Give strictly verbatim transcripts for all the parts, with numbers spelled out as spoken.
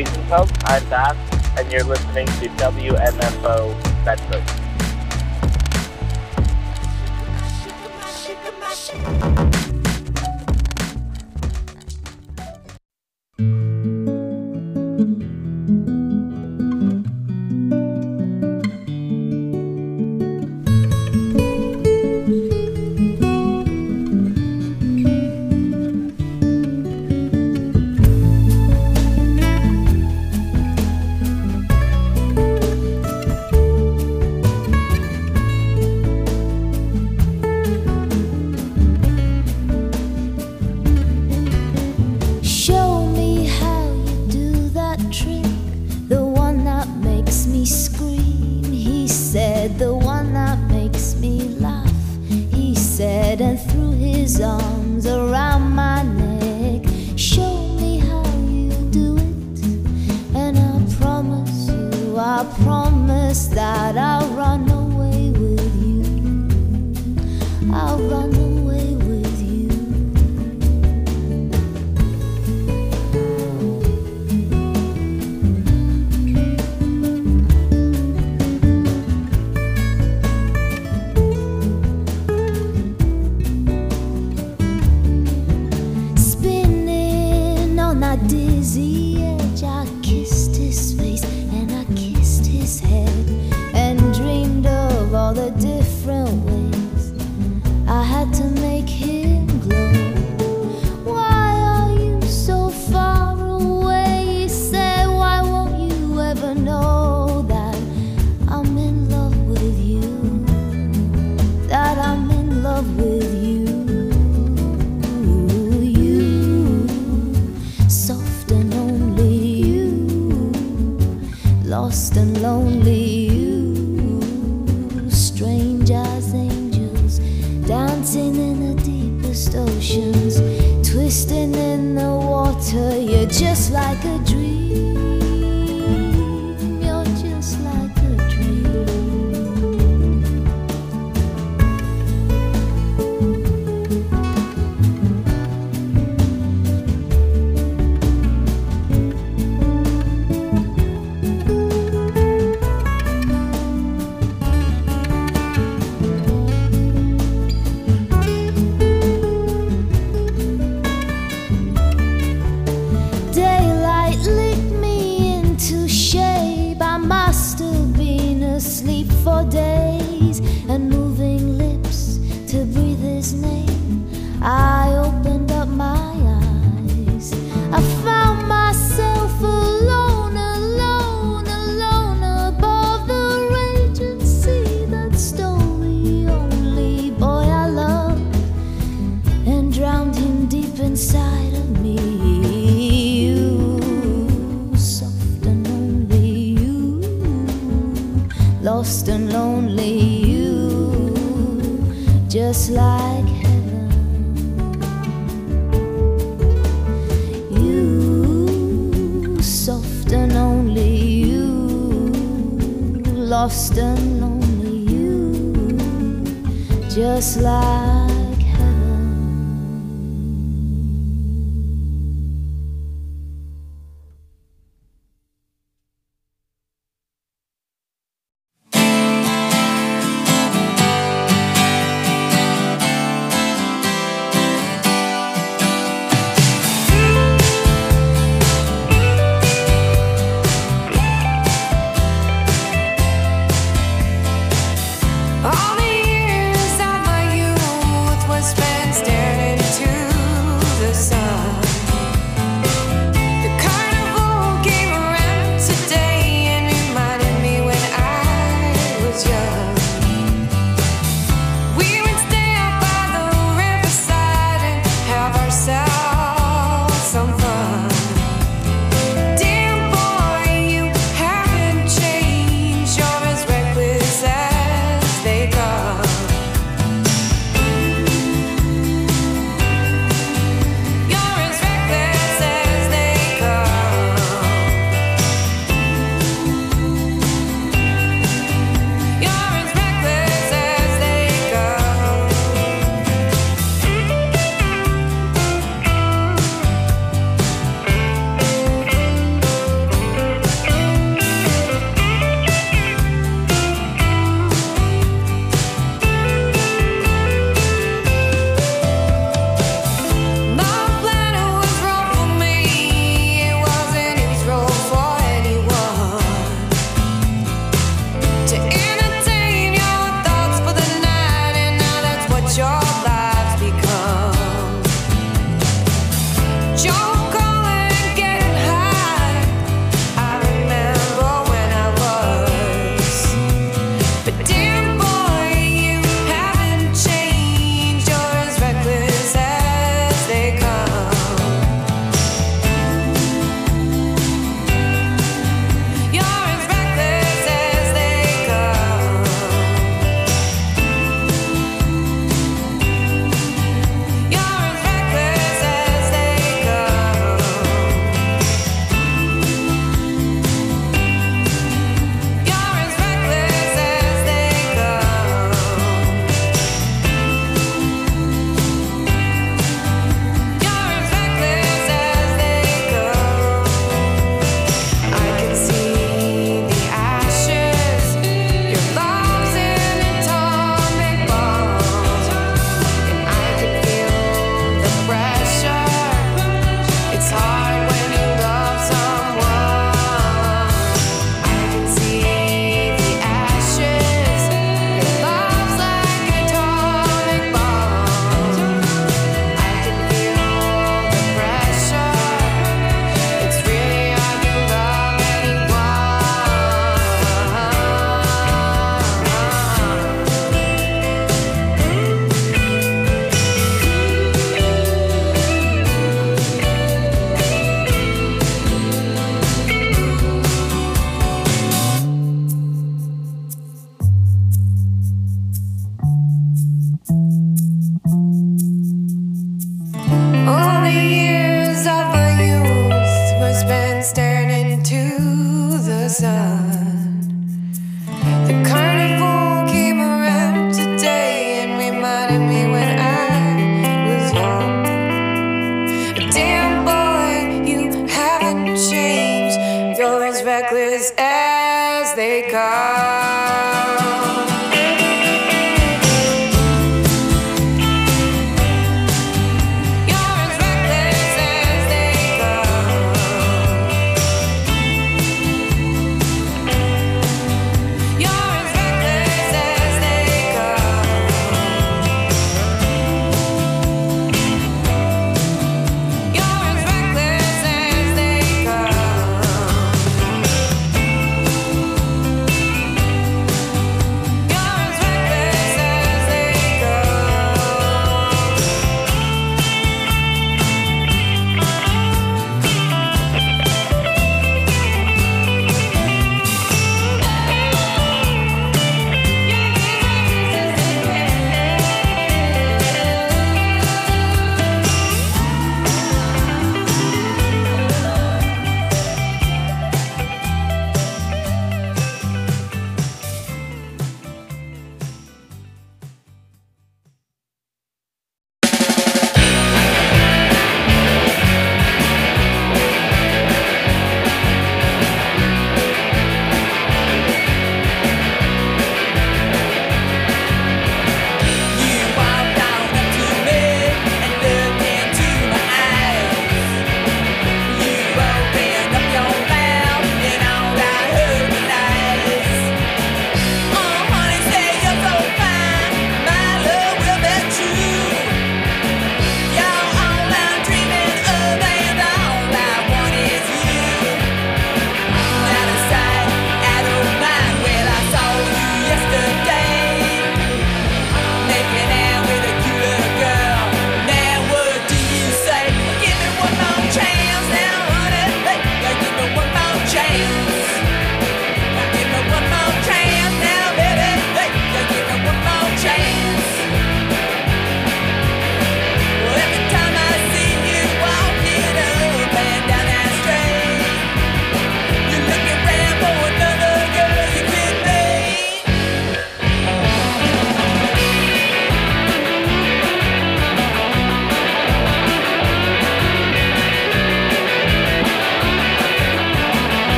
Wiesenfeld. I'm Bass, and you're listening to W M F O Bedford. All the years of my youth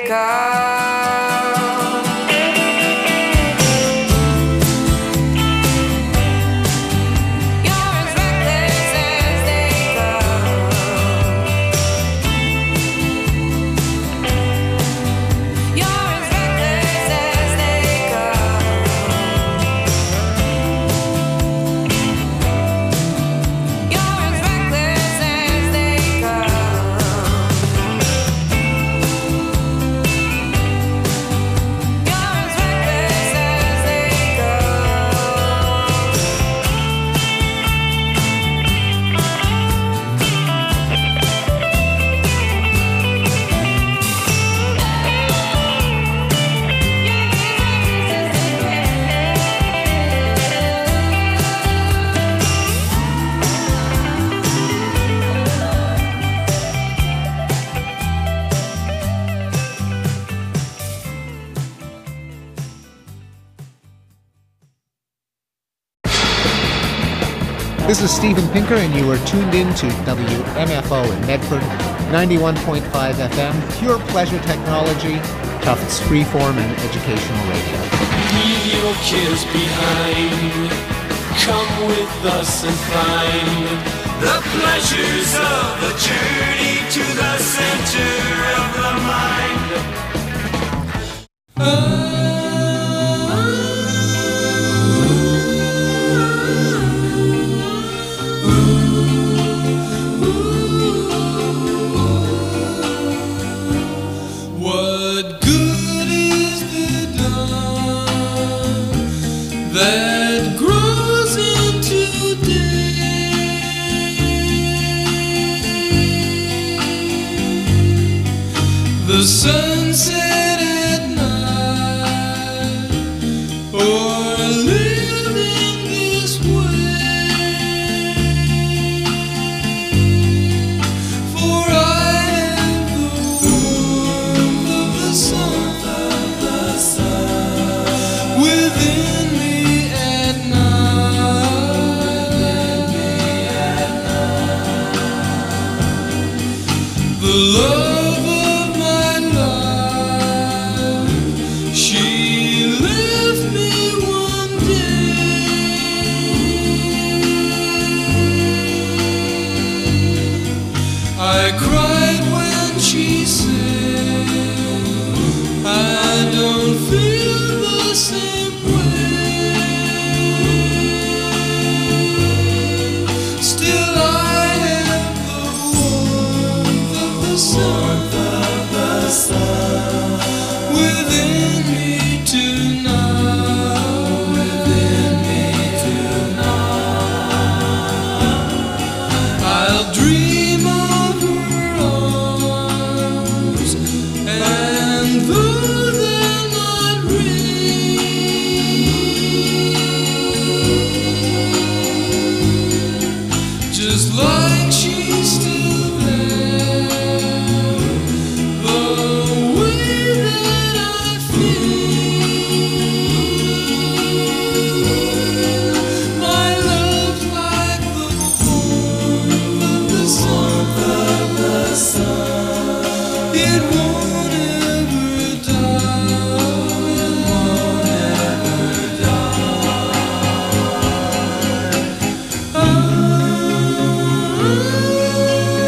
come. You're as reckless as they come. You're as reckless as they come. You're as reckless as they come. You're as reckless as they This is Steven Pinker, and you are tuned in to W M F O in Medford, ninety-one point five F M, pure pleasure technology, Tufts freeform and educational radio. Leave your cares behind. Come with us and find the pleasures of the journey to the center of the mind. What good is the dawn that grows into day? The sunset at night, or living this way. For I am the warmth of the sun, of the sun within me at night, within me at night. The love of my life, she left me one day. I cried when she said, I don't feel the same way. Still I have the warmth of the sun, of the sun within me tonight, within me tonight. I'll dream of her arms, and though they're not real, just like she's still there, the way that I feel, my love's like the warmth of the sun, of the sun. It won't ever die, it won't ever die.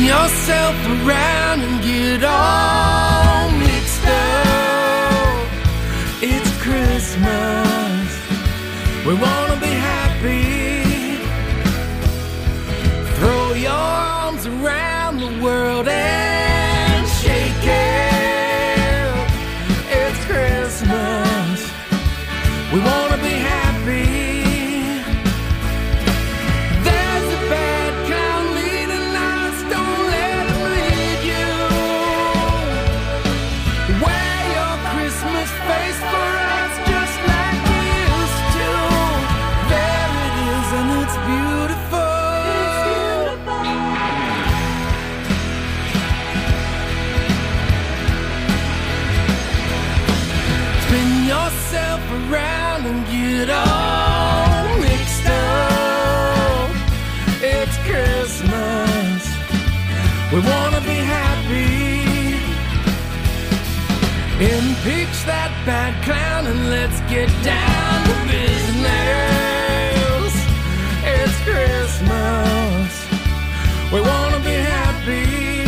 yourself around and get all mixed up. It's Christmas. We wanna be happy. Throw your arms around the world and shake it. It's Christmas. We wanna be happy. There's a bad clown leading us, don't let him lead you. Wear your Christmas face for us just like you used to. There it is and it's beautiful. It's beautiful. Spin yourself around and get all mixed up. It's Christmas. We wanna be happy. Impeach that bad clown and let's get down to business. It's Christmas. We wanna be happy.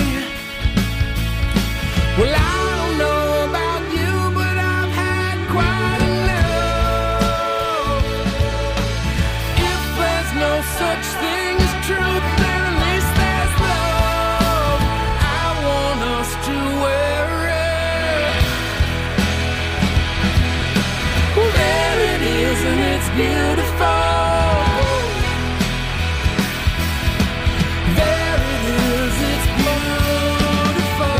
Well, I don't know about you, but I've had quite enough. If there's no such thing as truth, then at least there's love. I want us to wear it. Well, there it is and it's beautiful. There it is, it's beautiful.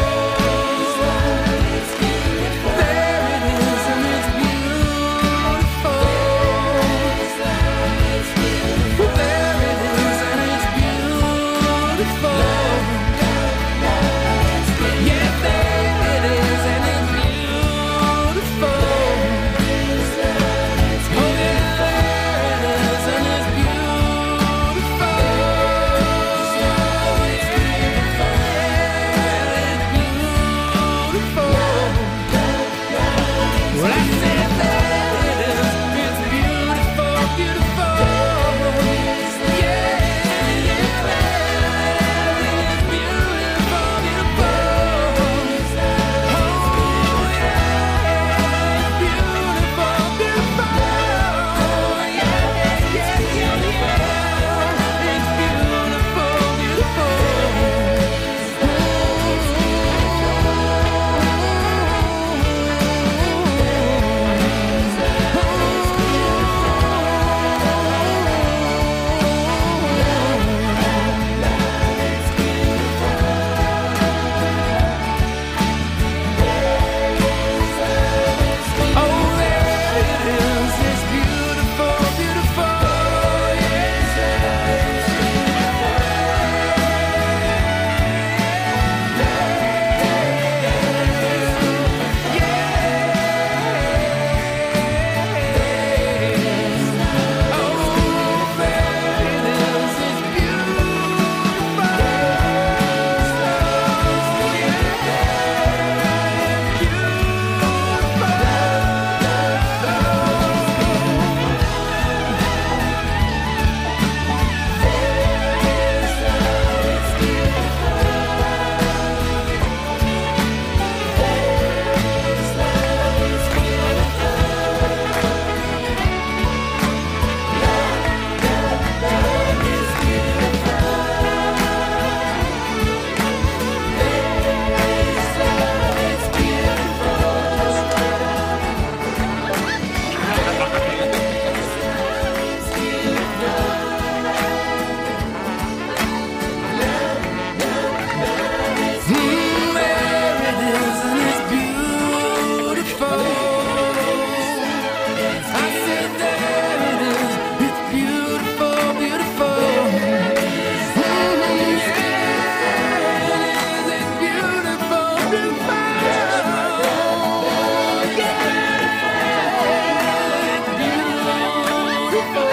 There it is and it's beautiful. There it is and it's beautiful. Yeah, there it is and it's beautiful. Oh yeah, there it is and it's beautiful. Yeah, it's beautiful. Well, I said there it is, it's beautiful, beautiful. Yeah, yeah, there it is, beautiful, beautiful. Oh yeah, it's beautiful, beautiful. Yeah, yeah, yeah, yeah. It's beautiful, beautiful. Oh, there it is, it's beautiful, beautiful, Mm, there it is and it's beautiful. I said there it is, it's beautiful, beautiful. Mm, yeah, it is, it's beautiful, beautiful. Yeah, it's beautiful.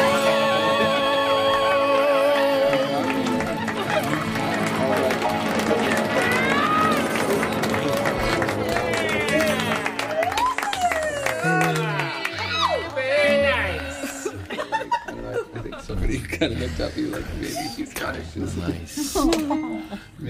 I think somebody kind of looked at me like maybe he's got it. Just nice.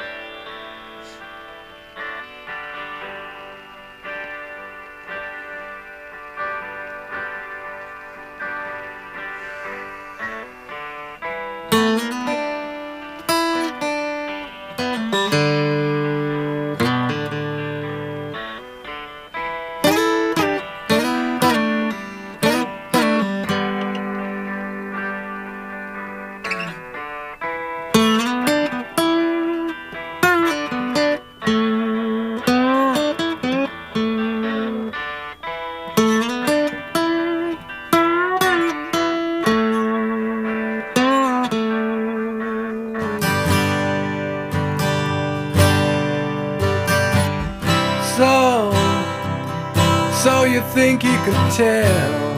you think you can tell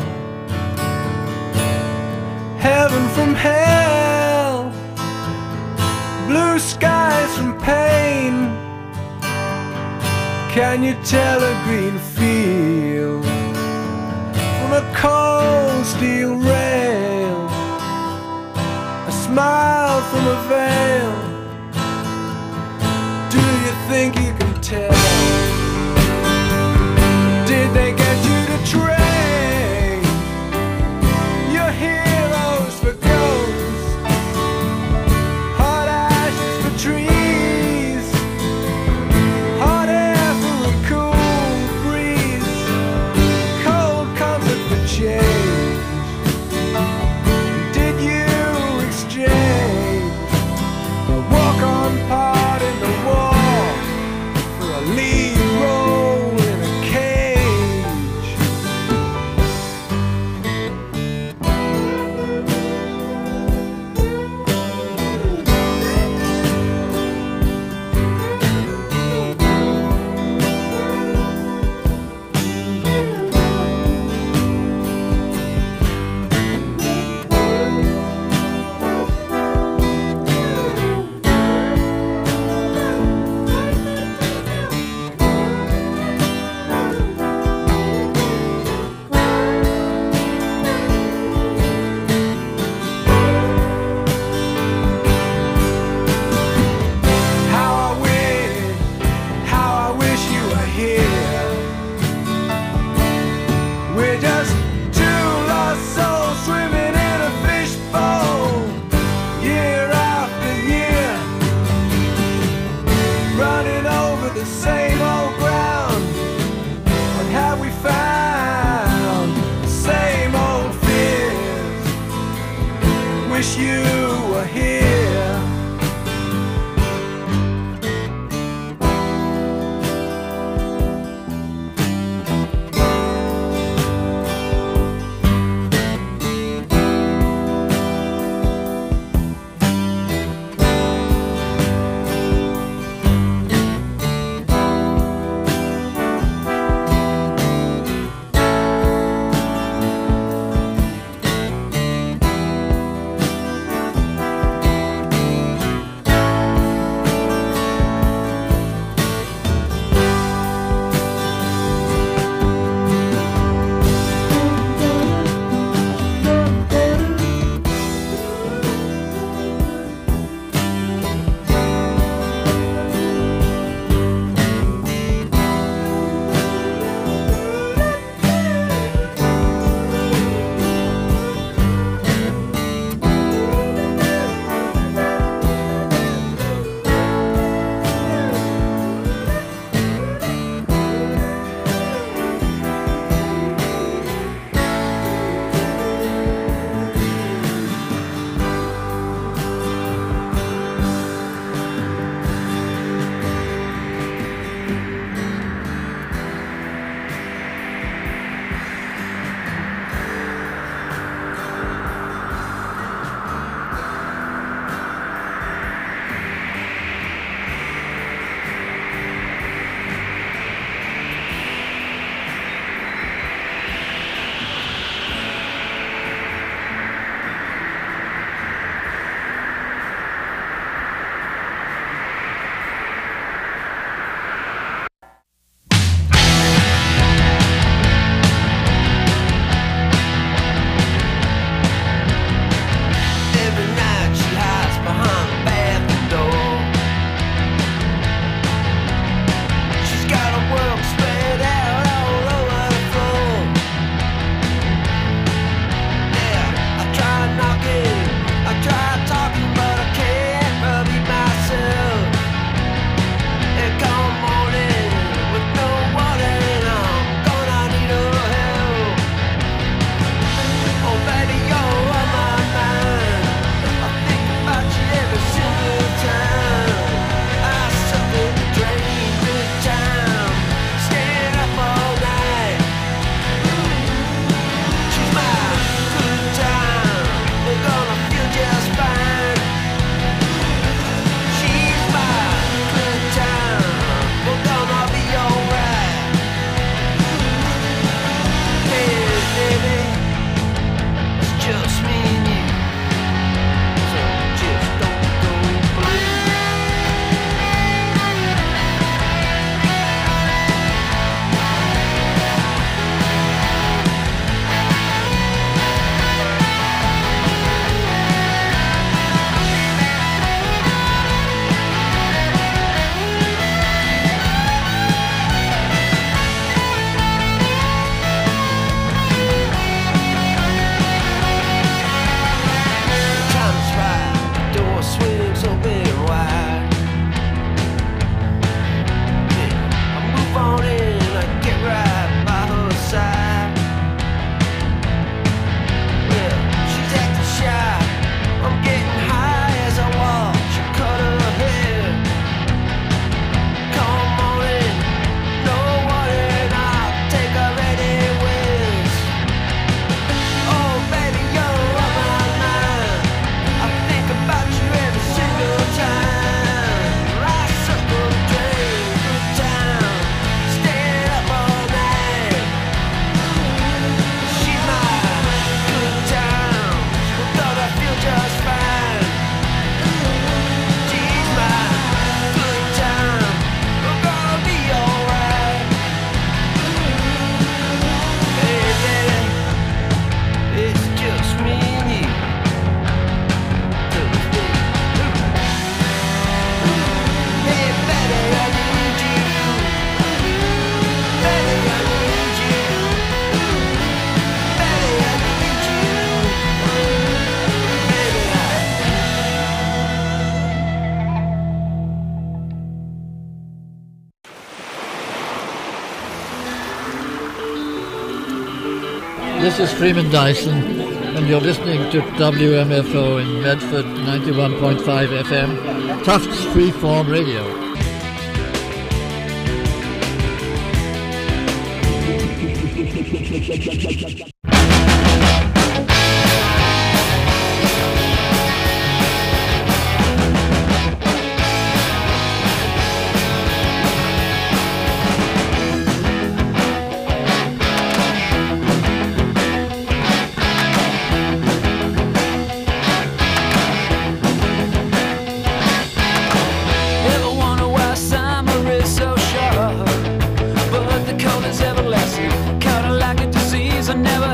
heaven from hell, blue skies from pain? Can you tell a green field from a cold steel rail, a smile from a veil? Do you think you can tell? Did they get you to train your heroes for ghosts, hot ashes for trees, hot air for a cool breeze, cold comfort for change? Did you exchange a walk-on part in the wall for a lead role in a cage? How I wish, how I wish you were here. We're just two lost souls swimming in a fishbowl, year after year, running over the same old ground. What have we found? The same old fears. Wish you were here. This is Freeman Dyson, and you're listening to W M F O in Medford, ninety-one point five F M, Tufts Freeform Radio. Never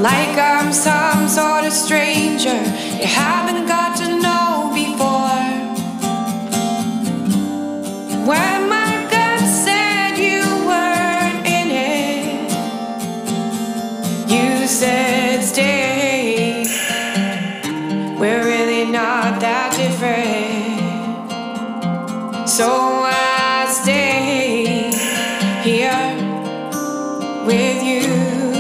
like I'm some sort of stranger you haven't got to know before. When my gut said you weren't in it, you said stay. We're really not that different, so I stay here with you.